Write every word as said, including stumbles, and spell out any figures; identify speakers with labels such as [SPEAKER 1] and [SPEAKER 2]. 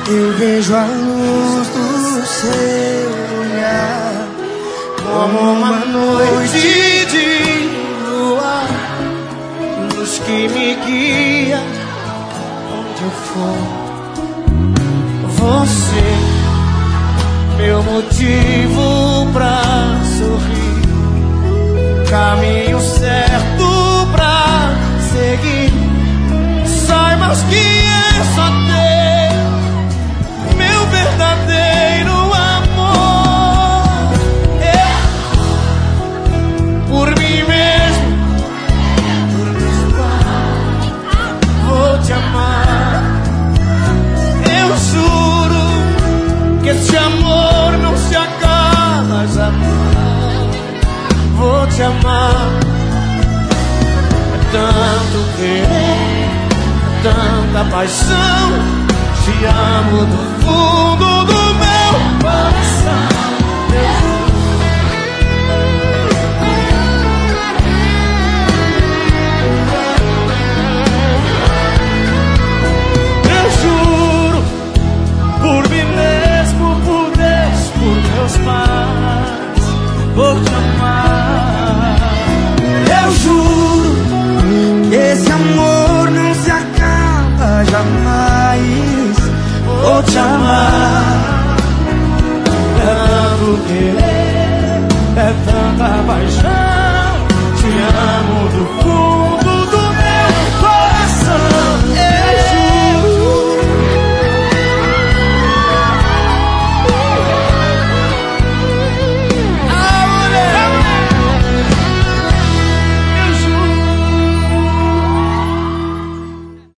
[SPEAKER 1] Eu vejo a luz do seu olhar como uma noite de lua, luz que me guia onde eu for. Você, meu motivo pra sorrir, caminho certo pra seguir. Saibas que é só teu, meu verdadeiro amor. Eu, por mim mesmo, por meus pais, vou te amar. Eu juro que esse amor não se acaba jamais. Vou te amar. É tanto querer, é tanta paixão. Te amo do fundo do meu coração. Eu juro, por mim mesmo, por Deus, por meus pais, vou te amar. Eu juro que esse amor não se acaba jamais. Vou te amar. É tanto querer, é tanta paixão.